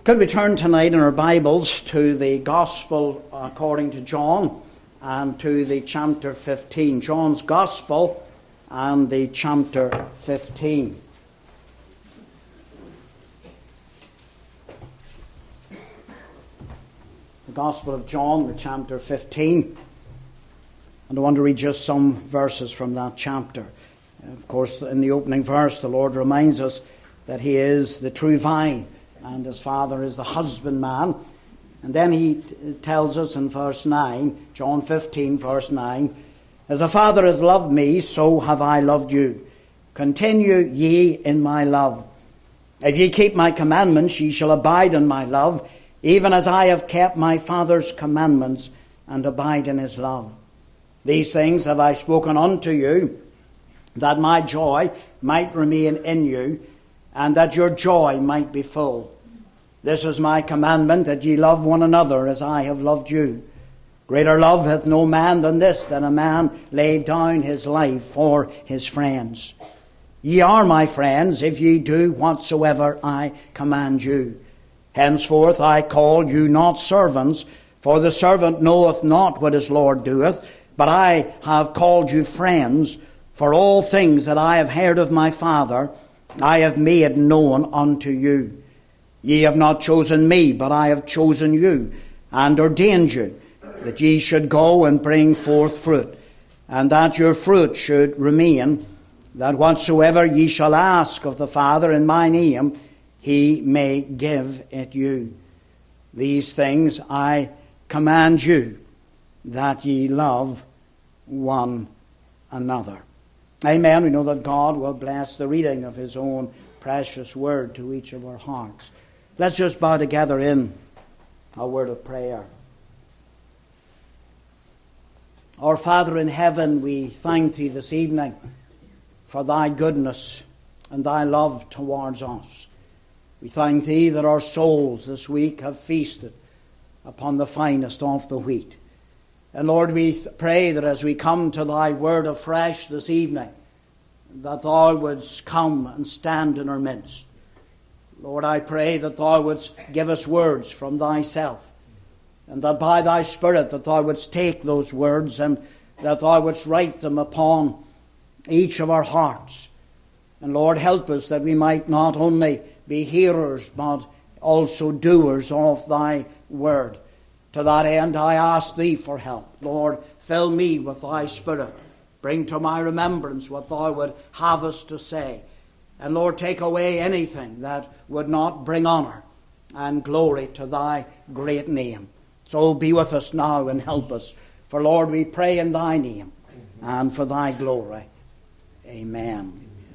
Could we turn tonight in our Bibles to the Gospel according to John and to the chapter 15. John's Gospel and the chapter 15. The Gospel of John, the chapter 15. And I want to read just some verses from that chapter. Of course, in the opening verse, the Lord reminds us that He is the true vine, and His Father is the husbandman. And then He tells us in verse 9, John 15, verse 9, "As the Father hath loved me, so have I loved you. Continue ye in my love. If ye keep my commandments, ye shall abide in my love, even as I have kept my Father's commandments, and abide in His love. These things have I spoken unto you, that my joy might remain in you, and that your joy might be full. This is my commandment, that ye love one another as I have loved you. Greater love hath no man than this, that a man lay down his life for his friends. Ye are my friends, if ye do whatsoever I command you. Henceforth I call you not servants, for the servant knoweth not what his Lord doeth, but I have called you friends, for all things that I have heard of my Father, I have made known unto you. Ye have not chosen me, but I have chosen you, and ordained you, that ye should go and bring forth fruit, and that your fruit should remain, that whatsoever ye shall ask of the Father in my name, He may give it you. These things I command you, that ye love one another." Amen. We know that God will bless the reading of His own precious word to each of our hearts. Let's just bow together in a word of prayer. Our Father in heaven, we thank Thee this evening for Thy goodness and Thy love towards us. We thank Thee that our souls this week have feasted upon the finest of the wheat. And Lord, we pray that as we come to Thy word afresh this evening, that Thou wouldst come and stand in our midst. Lord, I pray that Thou wouldst give us words from Thyself, and that by Thy Spirit that Thou wouldst take those words and that Thou wouldst write them upon each of our hearts. And Lord, help us that we might not only be hearers but also doers of Thy word. To that end I ask Thee for help. Lord, fill me with Thy Spirit. Bring to my remembrance what Thou would have us to say. And Lord, take away anything that would not bring honour and glory to Thy great name. So be with us now and help us. For Lord, we pray in Thy name and for Thy glory. Amen.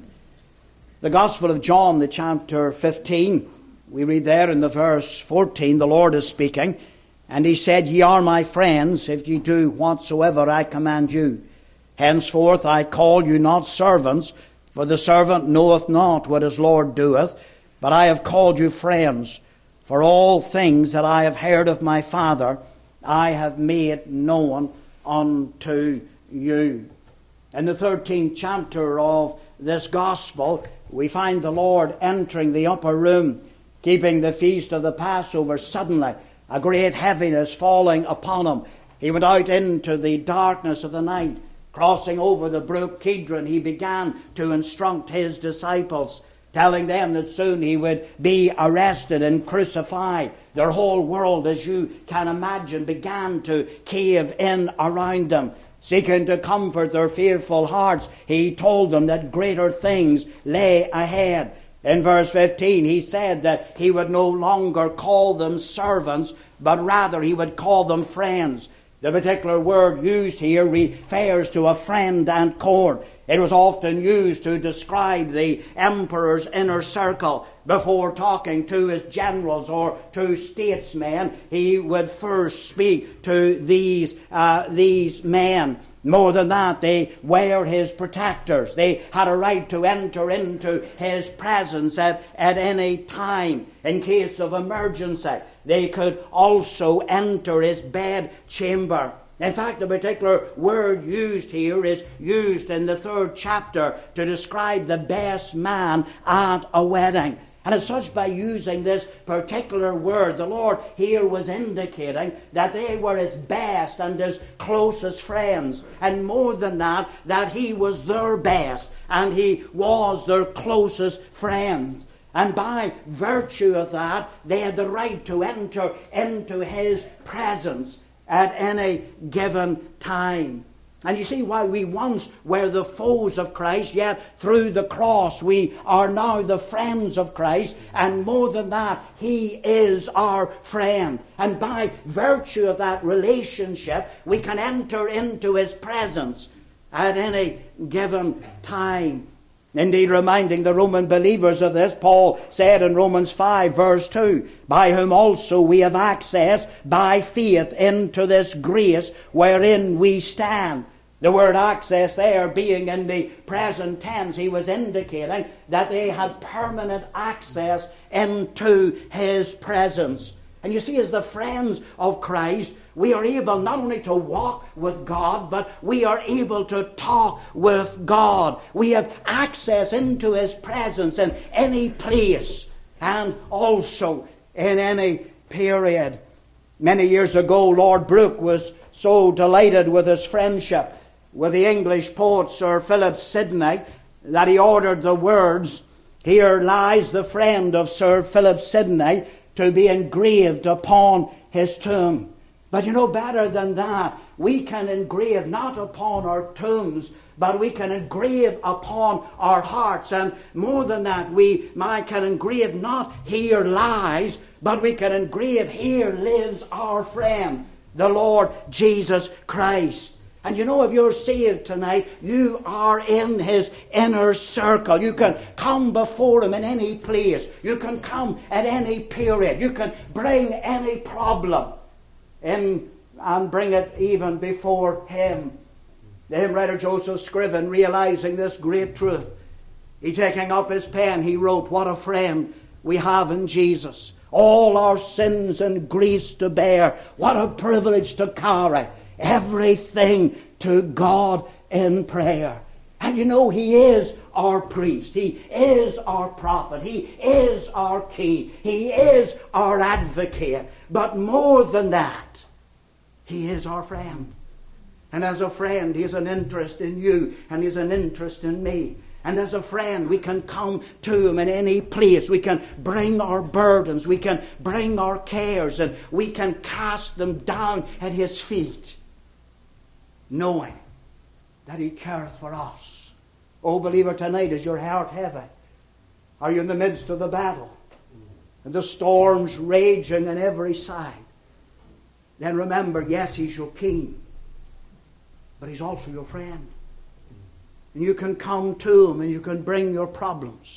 The Gospel of John, the chapter 15, we read there in the verse 14, the Lord is speaking, and He said, "Ye are my friends, if ye do whatsoever I command you. Henceforth I call you not servants, for the servant knoweth not what his Lord doeth, but I have called you friends, for all things that I have heard of my Father, I have made known unto you." In the 13th chapter of this Gospel, we find the Lord entering the upper room, keeping the feast of the Passover. Suddenly, a great heaviness falling upon Him. He went out into the darkness of the night. Crossing over the brook Kidron, He began to instruct His disciples, telling them that soon He would be arrested and crucified. Their whole world, as you can imagine, began to cave in around them. Seeking to comfort their fearful hearts, He told them that greater things lay ahead. In verse 15, He said that He would no longer call them servants, but rather He would call them friends. The particular word used here refers to a friend and court. It was often used to describe the emperor's inner circle. Before talking to his generals or to statesmen, he would first speak to these men. More than that, they were his protectors. They had a right to enter into his presence at any time in case of emergency. They could also enter his bed chamber. In fact, the particular word used here is used in the 3rd chapter to describe the best man at a wedding. And as such, by using this particular word, the Lord here was indicating that they were his best and his closest friends. And more than that, that he was their best and he was their closest friend. And by virtue of that, they had the right to enter into his presence at any given time. And you see, while we once were the foes of Christ, yet through the cross we are now the friends of Christ. And more than that, he is our friend. And by virtue of that relationship, we can enter into his presence at any given time. Indeed, reminding the Roman believers of this, Paul said in Romans 5 verse 2, by whom also we have access by faith into this grace wherein we stand. The word access there being in the present tense, he was indicating that they had permanent access into his presence. And you see, as the friends of Christ, we are able not only to walk with God, but we are able to talk with God. We have access into his presence in any place and also in any period. Many years ago, Lord Brooke was so delighted with his friendship with the English poet Sir Philip Sidney that he ordered the words, "Here lies the friend of Sir Philip Sidney," to be engraved upon his tomb. But you know, better than that, we can engrave not upon our tombs, but we can engrave upon our hearts. And more than that, we can engrave not "here lies," but we can engrave "here lives our friend, the Lord Jesus Christ." And you know, if you're saved tonight, you are in his inner circle. You can come before him in any place. You can come at any period. You can bring any problem in and bring it even before him. The hymn writer Joseph Scriven, realizing this great truth, he taking up his pen, he wrote, "What a friend we have in Jesus. All our sins and griefs to bear. What a privilege to carry everything to God in prayer." And you know, he is our priest. He is our prophet. He is our king. He is our advocate. But more than that, he is our friend. And as a friend, he has an interest in you, and he has an interest in me. And as a friend, we can come to him in any place. We can bring our burdens. We can bring our cares, and we can cast them down at his feet, knowing that he careth for us. Oh, believer, tonight, is your heart heavy? Are you in the midst of the battle and the storms raging on every side? Then remember, yes, he's your king, but he's also your friend. And you can come to him and you can bring your problems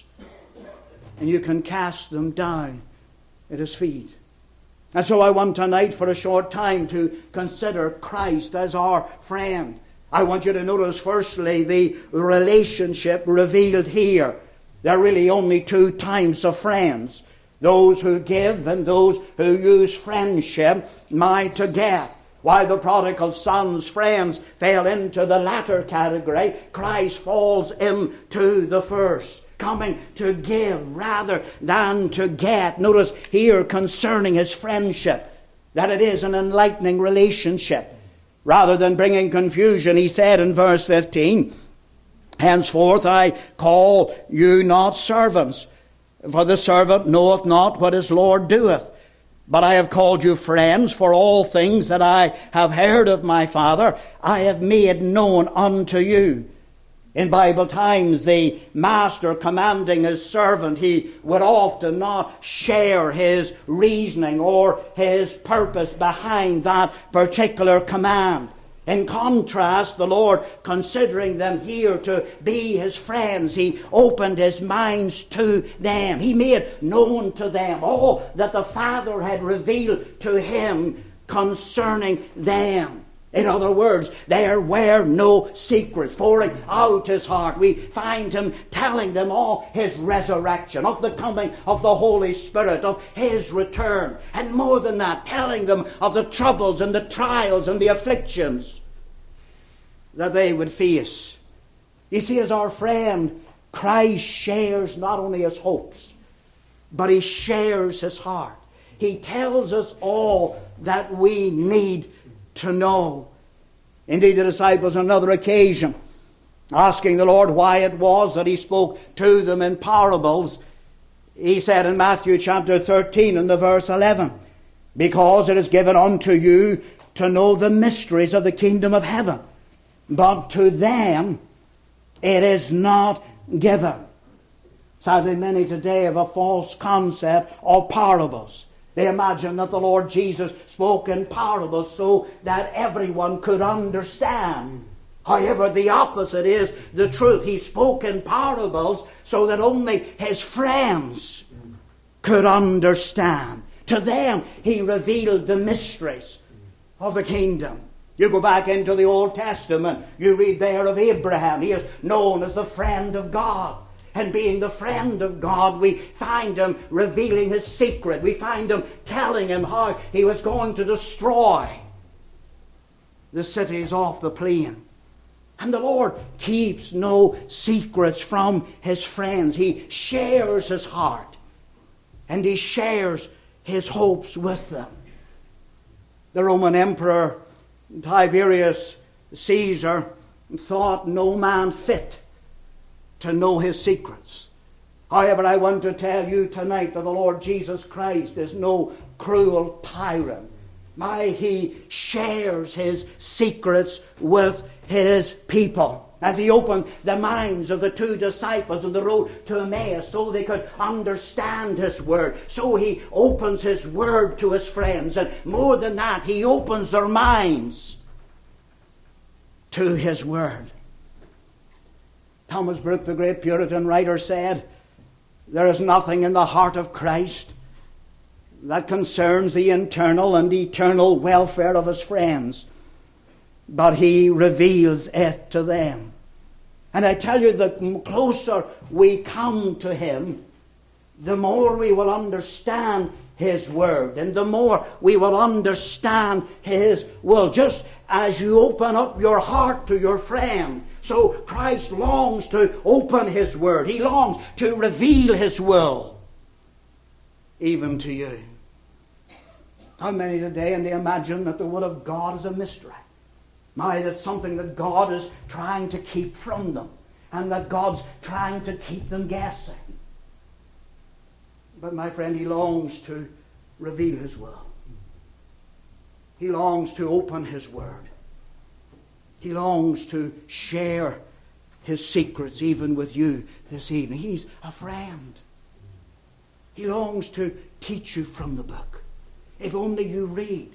and you can cast them down at his feet. And so I want tonight for a short time to consider Christ as our friend. I want you to notice firstly the relationship revealed here. There are really only two types of friends. Those who give and those who use friendship to get. While the prodigal son's friends fell into the latter category, Christ falls into the first, coming to give rather than to get. Notice here concerning his friendship that it is an enlightening relationship. Rather than bringing confusion, he said in verse 15, "Henceforth I call you not servants, for the servant knoweth not what his Lord doeth. But I have called you friends, for all things that I have heard of my Father, I have made known unto you." In Bible times, the master commanding his servant, he would often not share his reasoning or his purpose behind that particular command. In contrast, the Lord, considering them here to be his friends, he opened his minds to them. He made known to them all that the Father had revealed to him concerning them. In other words, there were no secrets. Pouring out his heart, we find him telling them all his resurrection, of the coming of the Holy Spirit, of his return. And more than that, telling them of the troubles and the trials and the afflictions that they would face. You see, as our friend, Christ shares not only his hopes, but He shares His heart. He tells us all that we need to know. Indeed, the disciples on another occasion, asking the Lord why it was that He spoke to them in parables, He said in Matthew chapter 13 and the verse 11, because it is given unto you to know the mysteries of the kingdom of heaven, but to them it is not given. Sadly, many today have a false concept of parables. They imagine that the Lord Jesus spoke in parables so that everyone could understand. However, the opposite is the truth. He spoke in parables so that only His friends could understand. To them, He revealed the mysteries of the kingdom. You go back into the Old Testament, you read there of Abraham. He is known as the friend of God. And being the friend of God, we find Him revealing His secret. We find Him telling him how He was going to destroy the cities off the plain. And the Lord keeps no secrets from His friends. He shares His heart. And He shares His hopes with them. The Roman Emperor Tiberius Caesar thought no man fit to know his secrets. However, I want to tell you tonight that the Lord Jesus Christ is no cruel tyrant. He shares His secrets with His people. As He opened the minds of the two disciples on the road to Emmaus so they could understand His Word, so He opens His Word to His friends. And more than that, He opens their minds to His Word. Thomas Brooke, the great Puritan writer, said, there is nothing in the heart of Christ that concerns the internal and eternal welfare of His friends, but He reveals it to them. And I tell you, the closer we come to Him, the more we will understand His Word, and the more we will understand His will. Just as you open up your heart to your friend, so Christ longs to open His Word. He longs to reveal His will, even to you. How many today, and they imagine that the will of God is a mystery. That's something that God is trying to keep from them, and that God's trying to keep them guessing. But my friend, He longs to reveal His will. He longs to open His Word. He longs to share His secrets even with you this evening. He's a friend. He longs to teach you from the book. If only you read,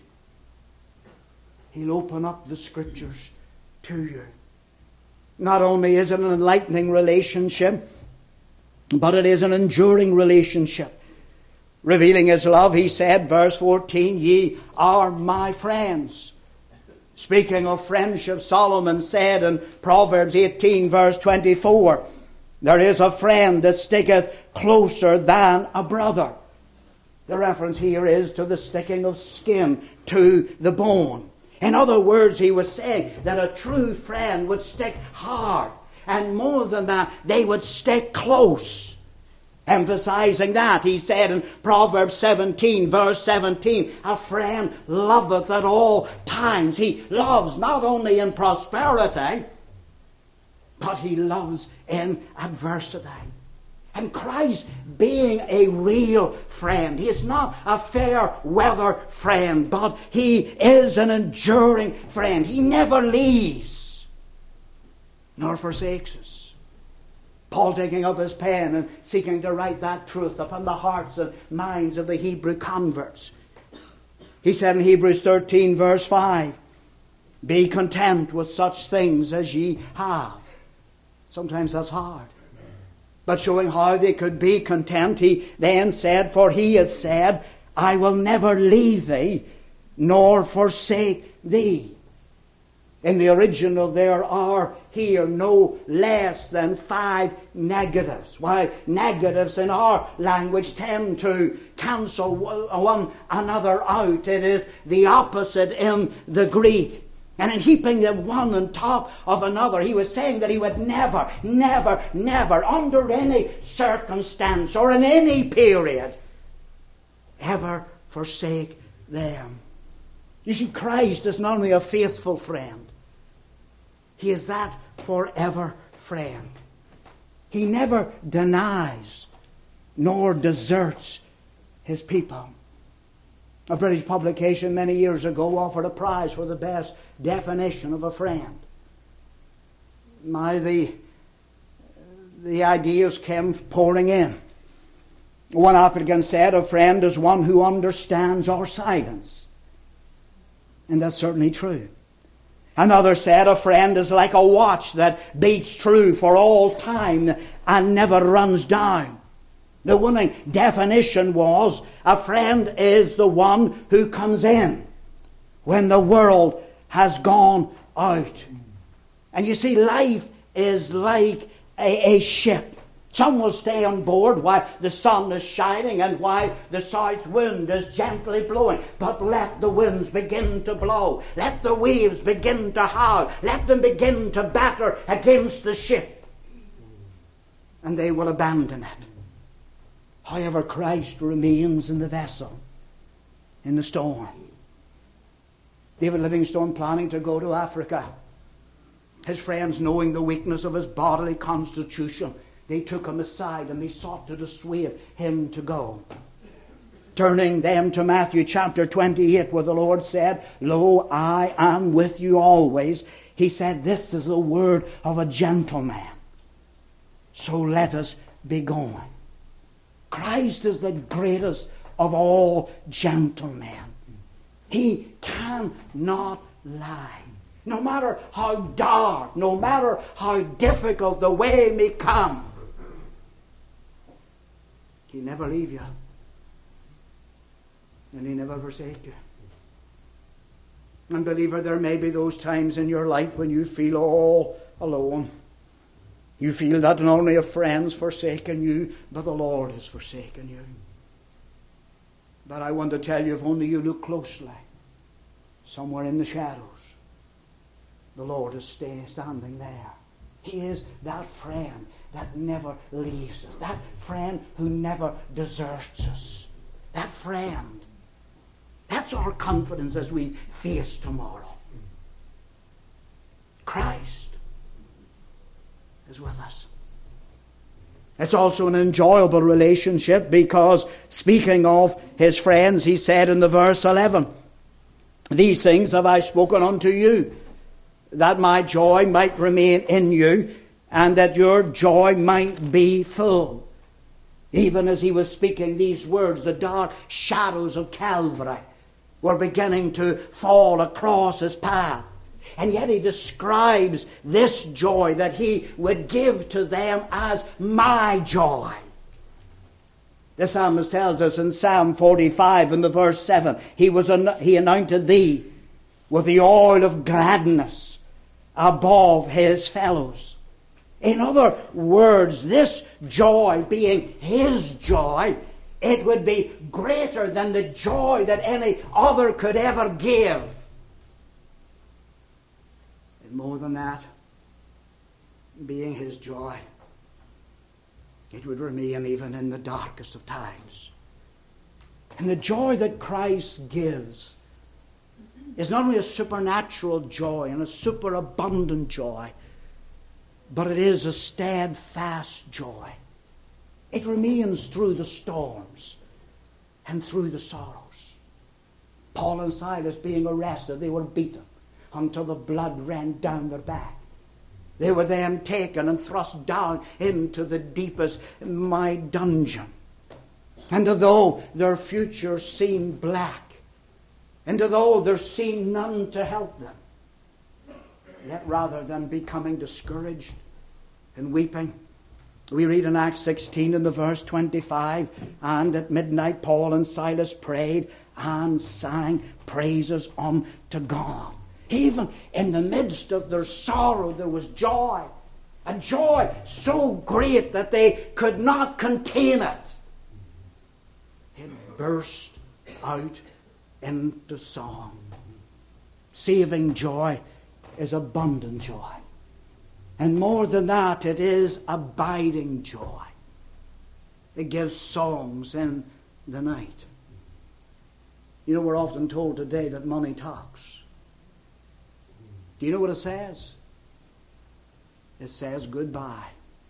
He'll open up the Scriptures to you. Not only is it an enlightening relationship, but it is an enduring relationship. Revealing His love, He said, verse 14, ye are my friends. Speaking of friendship, Solomon said in Proverbs 18, verse 24, there is a friend that sticketh closer than a brother. The reference here is to the sticking of skin to the bone. In other words, he was saying that a true friend would stick hard. And more than that, they would stick close. Emphasizing that, he said in Proverbs 17, verse 17, a friend loveth at all times. He loves not only in prosperity, but He loves in adversity. And Christ being a real friend, He is not a fair weather friend, but He is an enduring friend. He never leaves nor forsakes us. Paul taking up his pen and seeking to write that truth upon the hearts and minds of the Hebrew converts. He said in Hebrews 13 verse 5, be content with such things as ye have. Sometimes that's hard. But showing how they could be content, he then said, for He hath said, I will never leave thee, nor forsake thee. In the original there are here no less than 5 negatives. While negatives in our language tend to cancel one another out, it is the opposite in the Greek. And in heaping them one on top of another, he was saying that he would never, never, never, under any circumstance or in any period, ever forsake them. You see, Christ is not only a faithful friend, he is that forever friend. He never denies nor deserts his people. A British publication many years ago offered a prize for the best definition of a friend. The ideas came pouring in. One applicant said, a friend is one who understands our silence. And that's certainly true. Another said, a friend is like a watch that beats true for all time and never runs down. The winning definition was, a friend is the one who comes in when the world has gone out. And you see, life is like a ship. Some will stay on board while the sun is shining and while the south wind is gently blowing. But let the winds begin to blow. Let the waves begin to howl. Let them begin to batter against the ship. And they will abandon it. However, Christ remains in the vessel, in the storm. David Livingstone, planning to go to Africa, his friends, knowing the weakness of his bodily constitution, they took him aside and they sought to dissuade him to go. Turning them to Matthew chapter 28, where the Lord said, Lo, I am with you always. He said, this is the word of a gentleman. So let us be going. Christ is the greatest of all gentlemen. He cannot lie. No matter how dark, no matter how difficult the way may come, He never leave you. And He never forsake you. And believer, there may be those times in your life when you feel all alone. You feel that not only have friends forsaken you, but the Lord has forsaken you. But I want to tell you, if only you look closely, somewhere in the shadows, the Lord is standing there. He is that friend that never leaves us. That friend who never deserts us. That friend. That's our confidence as we face tomorrow. Christ is with us. It's also an enjoyable relationship because, speaking of his friends, he said in the verse 11, These things have I spoken unto you, that my joy might remain in you, and that your joy might be full. Even as he was speaking these words, the dark shadows of Calvary were beginning to fall across his path. And yet he describes this joy that he would give to them as my joy. The psalmist tells us in Psalm 45 in the verse 7, he anointed thee with the oil of gladness above his fellows. In other words, this joy being his joy, it would be greater than the joy that any other could ever give. And more than that, being his joy, it would remain even in the darkest of times. And the joy that Christ gives is not only a supernatural joy and a superabundant joy, but it is a steadfast joy. It remains through the storms and through the sorrows. Paul and Silas being arrested, they were beaten until the blood ran down their back. They were then taken and thrust down into the deepest my dungeon. And although their future seemed black, and although there seemed none to help them, yet rather than becoming discouraged and weeping, we read in Acts 16 in the verse 25, and at midnight Paul and Silas prayed and sang praises unto God. Even in the midst of their sorrow there was joy. A joy so great that they could not contain it. It burst out into song. saving joy is abundant joy. And more than that, it is abiding joy. It gives songs in the night. You know, we're often told today that money talks. Do you know what it says? It says goodbye.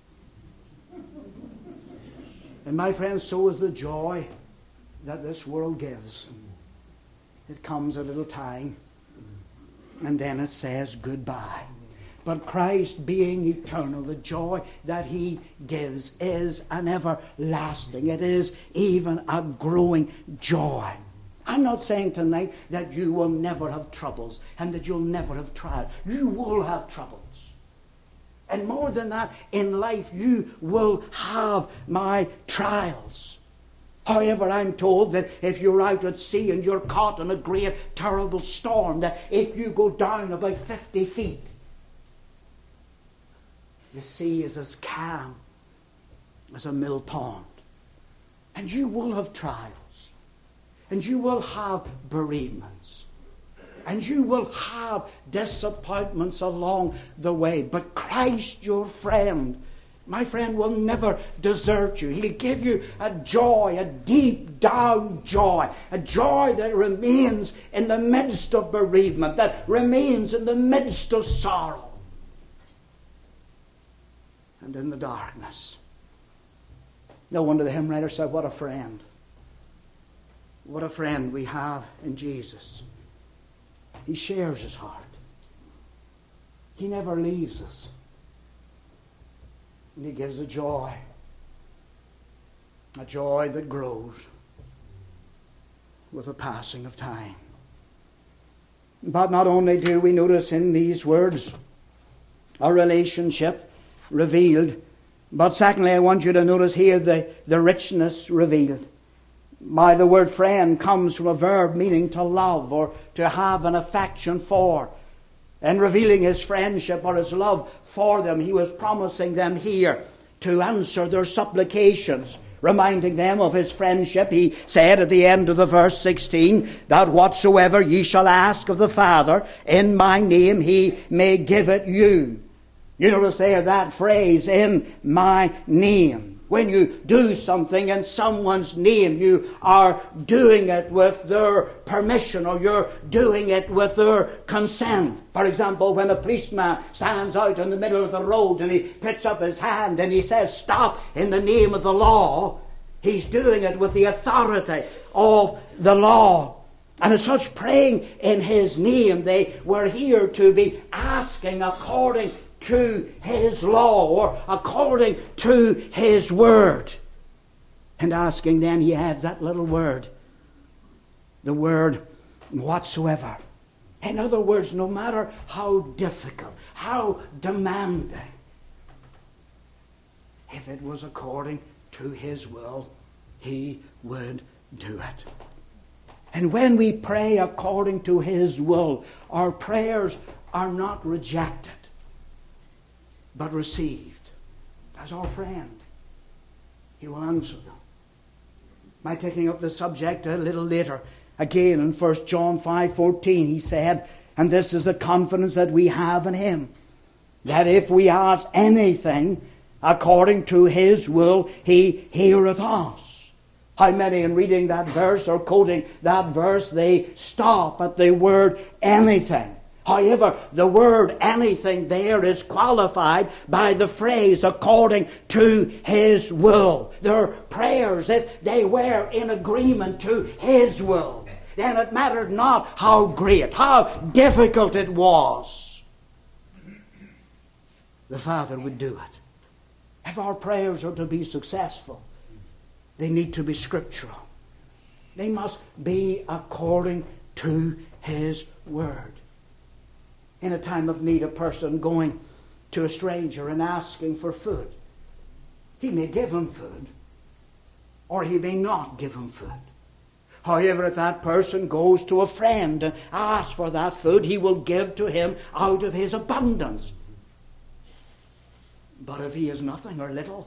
And my friends, so is the joy that this world gives. It comes a little time, and then it says goodbye. But Christ, being eternal, the joy that He gives is an everlasting. It is even a growing joy. I'm not saying tonight that you will never have troubles and that you'll never have trials. You will have troubles. And more than that, in life you will have my trials. However, I'm told that if you're out at sea and you're caught in a great, terrible storm, that if you go down about 50 feet, the sea is as calm as a mill pond. And you will have trials. And you will have bereavements. And you will have disappointments along the way. But Christ, your friend, my friend, will never desert you. He'll give you a joy, a deep down joy. A joy that remains in the midst of bereavement. That remains in the midst of sorrow. And in the darkness. No wonder the hymn writer said, what a friend. What a friend we have in Jesus. He shares His heart. He never leaves us. And He gives a joy that grows with the passing of time. But not only do we notice in these words a relationship revealed, but secondly, I want you to notice here the richness revealed. The word friend comes from a verb meaning to love or to have an affection for. And revealing His friendship or His love for them, He was promising them here to answer their supplications, reminding them of His friendship. He said at the end of the verse 16, that whatsoever ye shall ask of the Father in my name, He may give it you. You notice there that phrase, in my name. When you do something in someone's name, you are doing it with their permission or you're doing it with their consent. For example, when a policeman stands out in the middle of the road and he puts up his hand and he says, stop in the name of the law, he's doing it with the authority of the law. And as such, praying in His name, they were here to be asking according to His law or according to His word. And asking, then He adds that little word, the word whatsoever. In other words, no matter how difficult, how demanding, if it was according to His will, He would do it. And when we pray according to His will, our prayers are not rejected, but received as our friend. He will answer them. By taking up the subject a little later, again in 1 John 5:14, he said, and this is the confidence that we have in Him, that if we ask anything according to His will, He heareth us. How many in reading that verse or quoting that verse, they stop at the word anything. However, the word anything there is qualified by the phrase according to His will. Their prayers, if they were in agreement to His will, then it mattered not how great, how difficult it was. The Father would do it. If our prayers are to be successful, they need to be scriptural. They must be according to His word. In a time of need, a person going to a stranger and asking for food, he may give him food, or he may not give him food. However, if that person goes to a friend and asks for that food, he will give to him out of his abundance. But if he has nothing or little,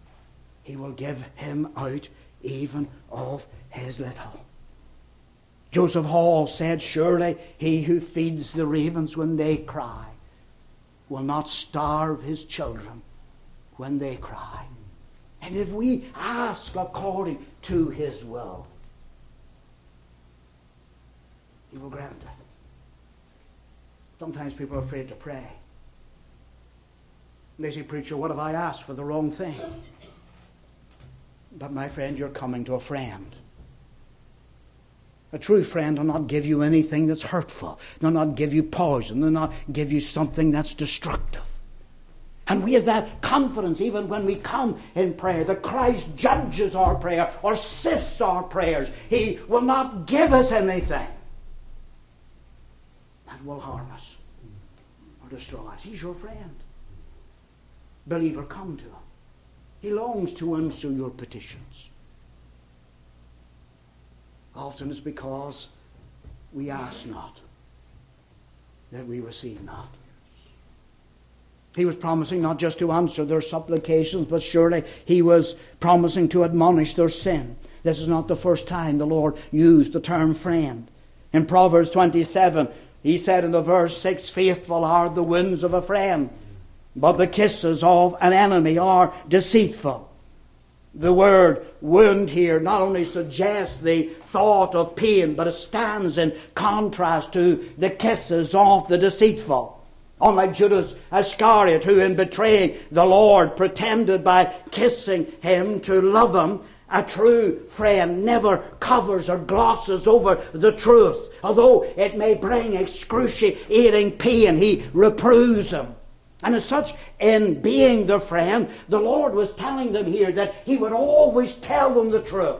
he will give him out even of his little. Joseph Hall said, surely he who feeds the ravens when they cry will not starve his children when they cry. And if we ask according to his will, he will grant it. Sometimes people are afraid to pray. They say, preacher, what have I asked for the wrong thing? But my friend, you're coming to a friend. A true friend will not give you anything that's hurtful. They'll not give you poison. They'll not give you something that's destructive. And we have that confidence even when we come in prayer that Christ judges our prayer or sifts our prayers. He will not give us anything that will harm us or destroy us. He's your friend. Believer, come to him. He longs to answer your petitions. Often it's because we ask not that we receive not. He was promising not just to answer their supplications, but surely he was promising to admonish their sin. This is not the first time the Lord used the term friend. In Proverbs 27, he said in the verse 6, faithful are the wounds of a friend, but the kisses of an enemy are deceitful. The word wound here not only suggests the thought of pain, but it stands in contrast to the kisses of the deceitful. Unlike Judas Iscariot, who in betraying the Lord pretended by kissing him to love him, a true friend never covers or glosses over the truth. Although it may bring excruciating pain, he reproves him. And as such, in being their friend, the Lord was telling them here that he would always tell them the truth,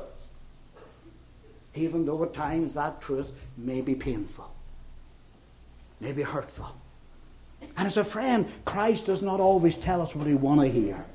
even though at times that truth may be painful, may be hurtful. And as a friend, Christ does not always tell us what we want to hear,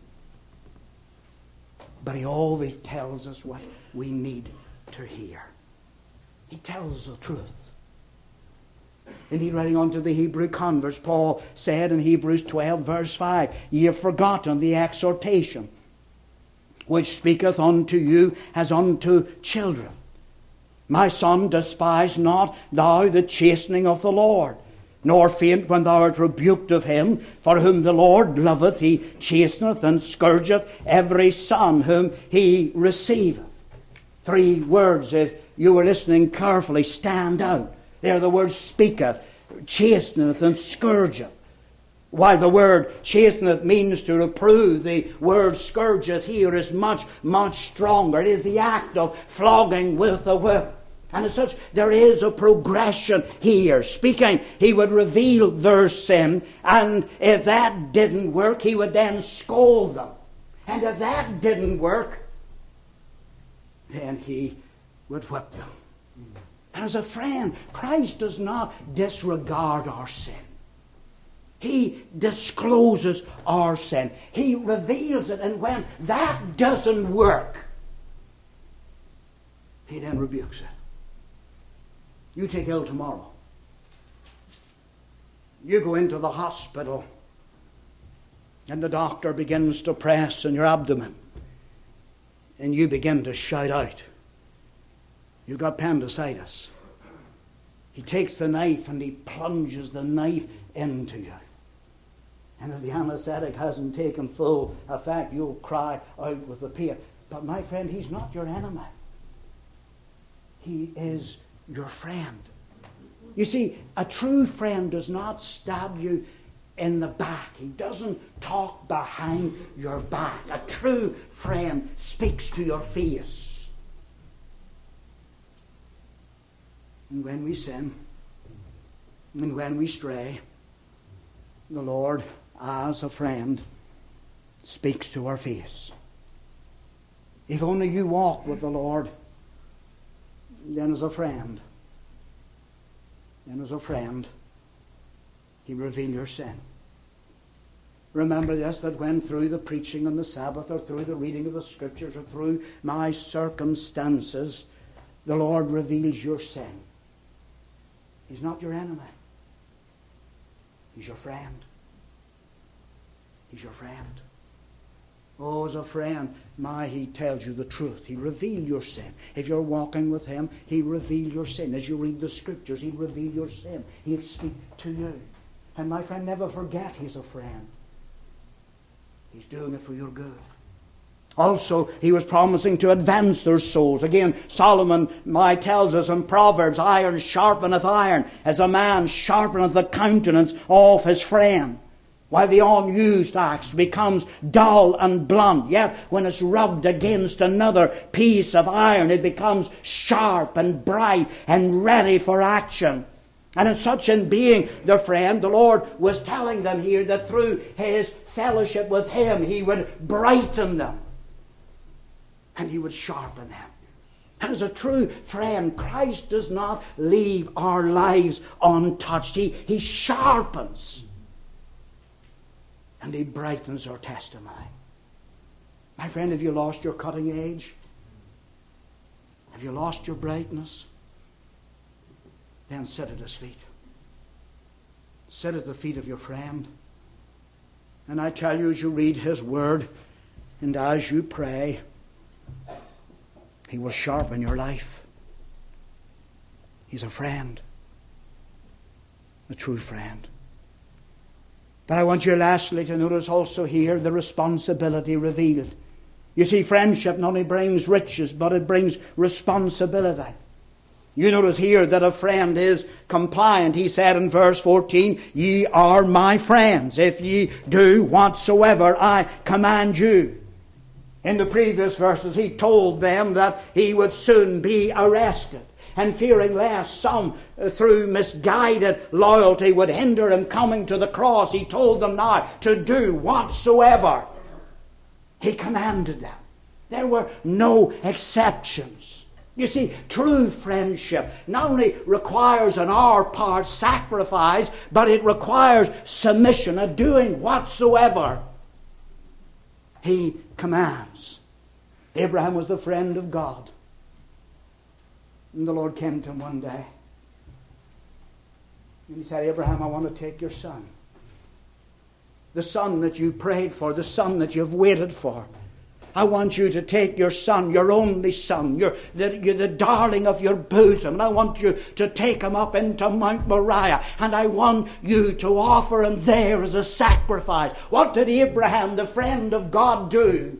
but he always tells us what we need to hear. He tells us the truth. Indeed, writing unto the Hebrew converts, Paul said in Hebrews 12, verse 5, ye have forgotten the exhortation which speaketh unto you as unto children. My son, despise not thou the chastening of the Lord, nor faint when thou art rebuked of him. For whom the Lord loveth, he chasteneth and scourgeth every son whom he receiveth. 3 words, if you were listening carefully, stand out. They're the words speaketh, chasteneth, and scourgeth. While the word chasteneth means to reprove, the word scourgeth here is much, much stronger. It is the act of flogging with a whip. And as such, there is a progression here. Speaking, he would reveal their sin, and if that didn't work, he would then scold them. And if that didn't work, then he would whip them. And as a friend, Christ does not disregard our sin. He discloses our sin. He reveals it, and when that doesn't work, he then rebukes it. You take ill tomorrow. You go into the hospital, and the doctor begins to press on your abdomen, and you begin to shout out, you've got appendicitis. He takes the knife and he plunges the knife into you. And if the anesthetic hasn't taken full effect, you'll cry out with the pain. But my friend, he's not your enemy. He is your friend. You see, a true friend does not stab you in the back. He doesn't talk behind your back. A true friend speaks to your face. And when we sin, and when we stray, the Lord, as a friend, speaks to our face. If only you walk with the Lord, then as a friend, he reveal your sin. Remember this, that when through the preaching on the Sabbath, or through the reading of the Scriptures, or through my circumstances, the Lord reveals your sin. He's not your enemy. He's your friend. He's your friend. Oh, as a friend, he tells you the truth. He'll reveal your sin. If you're walking with him, he'll reveal your sin. As you read the Scriptures, he'll reveal your sin. He'll speak to you. And my friend, never forget he's a friend. He's doing it for your good. Also, he was promising to advance their souls. Again, Solomon tells us in Proverbs, iron sharpeneth iron, as a man sharpeneth the countenance of his friend. While the unused axe becomes dull and blunt, yet when it's rubbed against another piece of iron, it becomes sharp and bright and ready for action. And in such in being the friend, the Lord was telling them here that through his fellowship with him, he would brighten them and he would sharpen them. And as a true friend, Christ does not leave our lives untouched. He sharpens and he brightens our testimony. My friend, have you lost your cutting edge? Have you lost your brightness? Then sit at his feet. Sit at the feet of your friend. And I tell you, as you read his word and as you pray, he will sharpen your life. He's a friend. A true friend. But I want you lastly to notice also here the responsibility revealed. You see, friendship not only brings riches, but it brings responsibility. You notice here that a friend is compliant. He said in verse 14, "Ye are my friends, if ye do whatsoever I command you." In the previous verses, he told them that he would soon be arrested. And fearing lest some, through misguided loyalty, would hinder him coming to the cross, he told them now to do whatsoever he commanded them. There were no exceptions. You see, true friendship not only requires on our part sacrifice, but it requires submission, a doing whatsoever he commands. Abraham was the friend of God. And the Lord came to him one day. And he said, "Abraham, I want to take your son. The son that you prayed for, the son that you've waited for. I want you to take your son, your only son, you're the darling of your bosom. And I want you to take him up into Mount Moriah. And I want you to offer him there as a sacrifice." What did Abraham, the friend of God, do?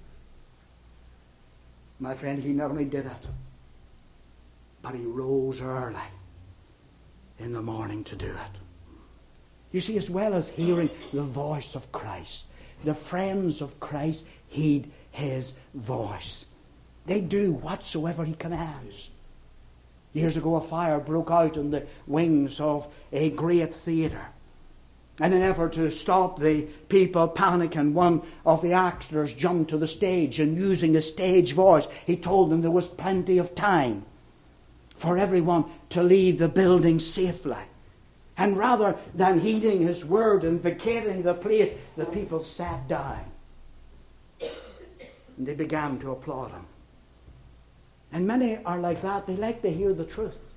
My friend, he not only did it, but he rose early in the morning to do it. You see, as well as hearing the voice of Christ, the friends of Christ heed his voice. They do whatsoever he commands. Years ago, a fire broke out in the wings of a great theatre. In an effort to stop the people panicking, one of the actors jumped to the stage, and using a stage voice, he told them there was plenty of time for everyone to leave the building safely. And rather than heeding his word and vacating the place, the people sat down. And they began to applaud him. And many are like that. They like to hear the truth.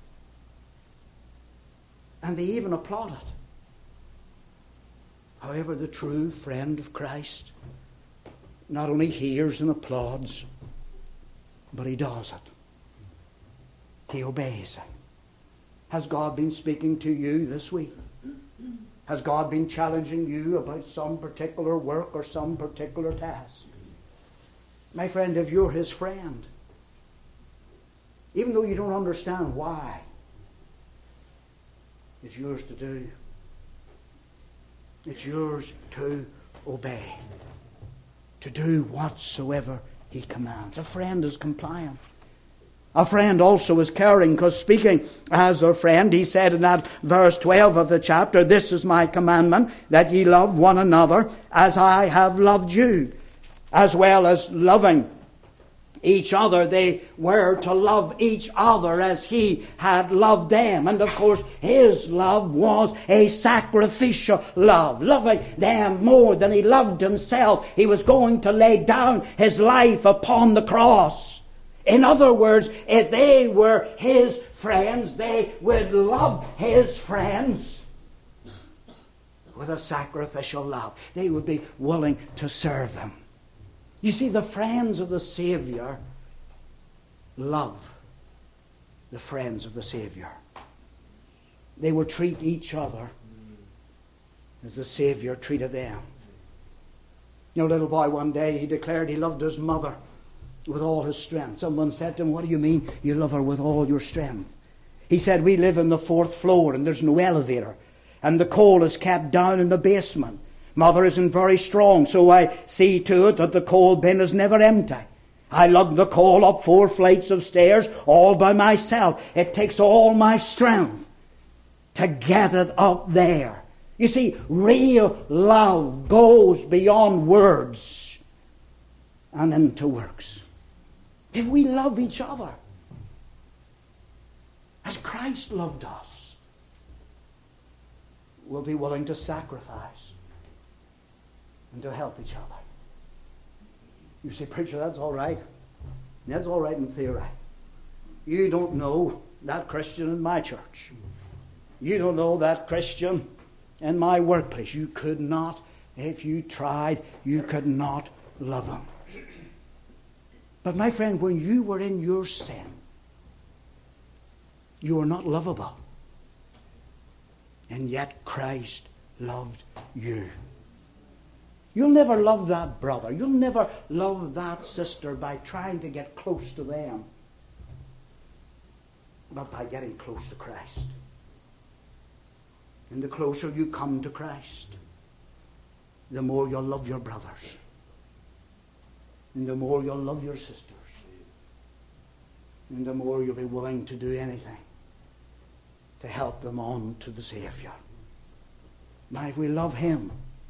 And they even applaud it. However, the true friend of Christ not only hears and applauds, but he does it. He obeys him. Has God been speaking to you this week? Has God been challenging you about some particular work or some particular task? My friend, if you're his friend, even though you don't understand why, it's yours to do. It's yours to obey. To do whatsoever he commands. A friend is compliant. A friend also is caring, because speaking as a friend, he said in that verse 12 of the chapter, "This is my commandment, that ye love one another as I have loved you." As well as loving each other, they were to love each other as he had loved them. And of course, his love was a sacrificial love, loving them more than he loved himself. He was going to lay down his life upon the cross. In other words, if they were his friends, they would love his friends with a sacrificial love. They would be willing to serve him. You see, the friends of the Saviour love the friends of the Saviour. They will treat each other as the Saviour treated them. You know, little boy one day, he declared he loved his mother with all his strength. Someone said to him, "What do you mean you love her with all your strength?" He said, "We live on the 4th floor and there's no elevator. And the coal is kept down in the basement. Mother isn't very strong, so I see to it that the coal bin is never empty. I lug the coal up 4 flights of stairs all by myself. It takes all my strength to get it up there." You see, real love goes beyond words and into works. If we love each other as Christ loved us, we'll be willing to sacrifice and to help each other. You say, "Preacher, that's all right. That's all right in theory. You don't know that Christian in my church. You don't know that Christian in my workplace." You could not, if you tried, you could not love him. But my friend, when you were in your sin, you were not lovable. And yet Christ loved you. You'll never love that brother. You'll never love that sister by trying to get close to them, but by getting close to Christ. And the closer you come to Christ, the more you'll love your brothers. And the more you'll love your sisters. And the more you'll be willing to do anything to help them on to the Saviour. Now, if we love Him,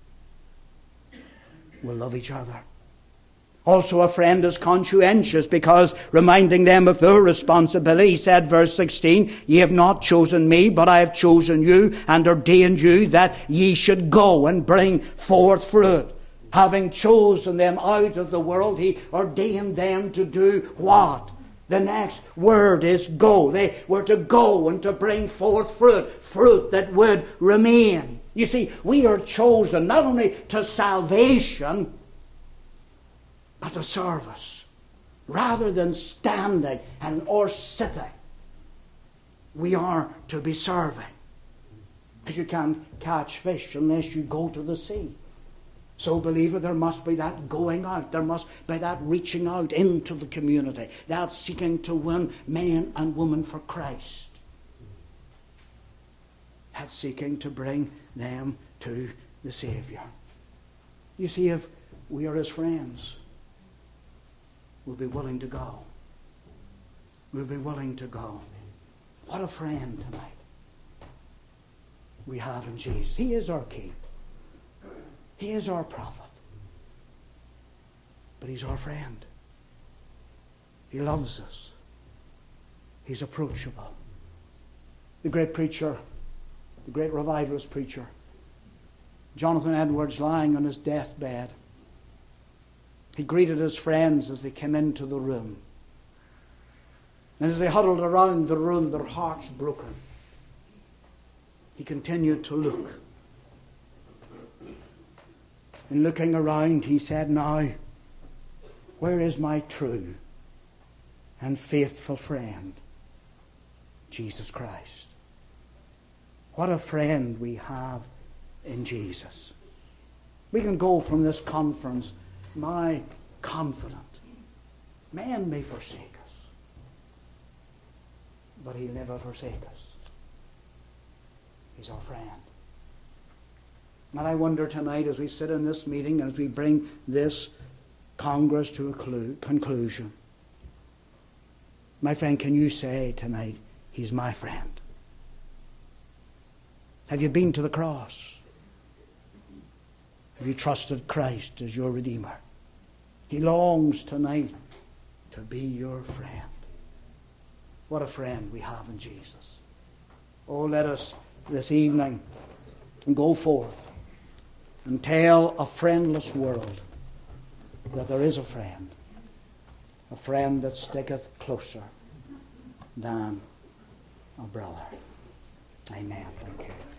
we'll love each other. Also, a friend is conscientious because, reminding them of their responsibility, he said, verse 16, "Ye have not chosen me, but I have chosen you and ordained you that ye should go and bring forth fruit." Having chosen them out of the world, He ordained them to do what? The next word is go. They were to go and to bring forth fruit, fruit that would remain. You see, we are chosen not only to salvation, but to service. Rather than standing or sitting, we are to be serving. Because you can't catch fish unless you go to the sea. So, believer, there must be that going out. There must be that reaching out into the community. That seeking to win men and women for Christ. That seeking to bring them to the Saviour. You see, if we are His friends, we'll be willing to go. We'll be willing to go. What a friend tonight we have in Jesus. He is our King. He is our prophet. But He's our friend. He loves us. He's approachable. The great preacher, the great revivalist preacher, Jonathan Edwards, lying on his deathbed, he greeted his friends as they came into the room. And as they huddled around the room, their hearts broken, he continued to look. And looking around, he said, "Now, where is my true and faithful friend, Jesus Christ?" What a friend we have in Jesus. We can go from this conference, my confident. Man may forsake us, but He'll never forsake us. He's our friend. And I wonder tonight, as we sit in this meeting and as we bring this Congress to a conclusion, my friend, can you say tonight, He's my friend? Have you been to the cross? Have you trusted Christ as your Redeemer? He longs tonight to be your friend. What a friend we have in Jesus. Oh, let us this evening go forth and tell a friendless world that there is a friend that sticketh closer than a brother. Amen. Thank you.